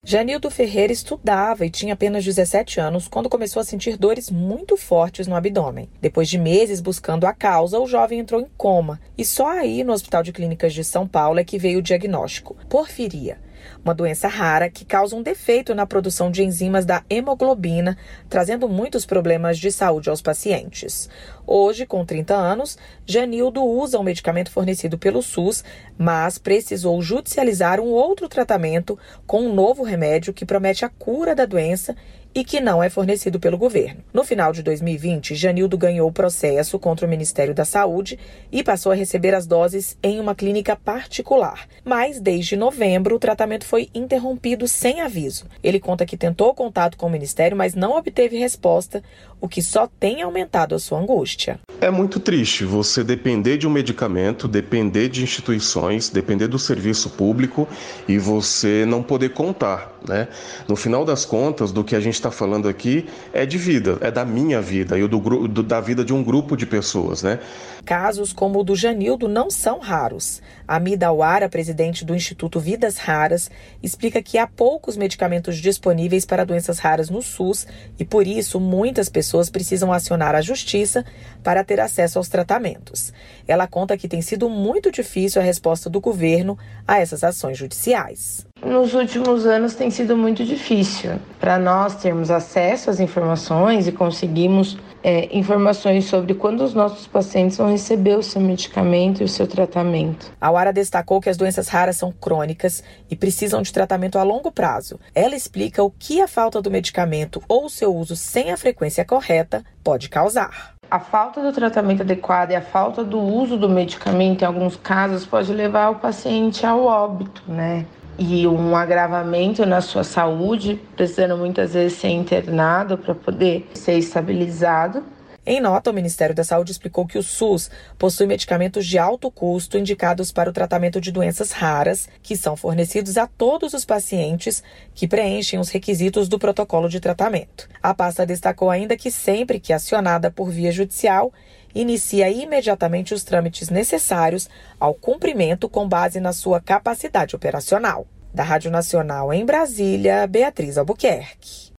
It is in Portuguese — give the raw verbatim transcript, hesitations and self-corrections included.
Janildo Ferreira estudava e tinha apenas dezessete anos quando começou a sentir dores muito fortes no abdômen. Depois de meses buscando a causa, o jovem entrou em coma e só aí no Hospital de Clínicas de São Paulo é que veio o diagnóstico: porfiria, uma doença rara que causa um defeito na produção de enzimas da hemoglobina, trazendo muitos problemas de saúde aos pacientes. Hoje, com trinta anos, Janildo usa um medicamento fornecido pelo SUS, mas precisou judicializar um outro tratamento com um novo remédio que promete a cura da doença e que não é fornecido pelo governo. No final de dois mil e vinte, Janildo ganhou o processo contra o Ministério da Saúde e passou a receber as doses em uma clínica particular. Mas, desde novembro, o tratamento foi interrompido sem aviso. Ele conta que tentou contato com o Ministério, mas não obteve resposta, o que só tem aumentado a sua angústia. É muito triste você depender de um medicamento, depender de instituições, depender do serviço público e você não poder contar, né? No final das contas, do que a gente está falando aqui é de vida, é da minha vida e do, do, da vida de um grupo de pessoas, né? Casos como o do Janildo não são raros. A Mida Awara, presidente do Instituto Vidas Raras, explica que há poucos medicamentos disponíveis para doenças raras no SUS e, por isso, muitas pessoas precisam acionar a justiça para ter acesso aos tratamentos. Ela conta que tem sido muito difícil a resposta do governo a essas ações judiciais. Nos últimos anos tem sido muito difícil para nós termos acesso às informações e conseguirmos é, informações sobre quando os nossos pacientes vão receber o seu medicamento e o seu tratamento. A Awara destacou que as doenças raras são crônicas e precisam de tratamento a longo prazo. Ela explica o que a falta do medicamento ou o seu uso sem a frequência correta pode causar. A falta do tratamento adequado e a falta do uso do medicamento, em alguns casos, pode levar o paciente ao óbito, né? E um agravamento na sua saúde, precisando muitas vezes ser internado para poder ser estabilizado. Em nota, o Ministério da Saúde explicou que o SUS possui medicamentos de alto custo indicados para o tratamento de doenças raras, que são fornecidos a todos os pacientes que preenchem os requisitos do protocolo de tratamento. A pasta destacou ainda que sempre que acionada por via judicial, inicia imediatamente os trâmites necessários ao cumprimento com base na sua capacidade operacional. Da Rádio Nacional em Brasília, Beatriz Albuquerque.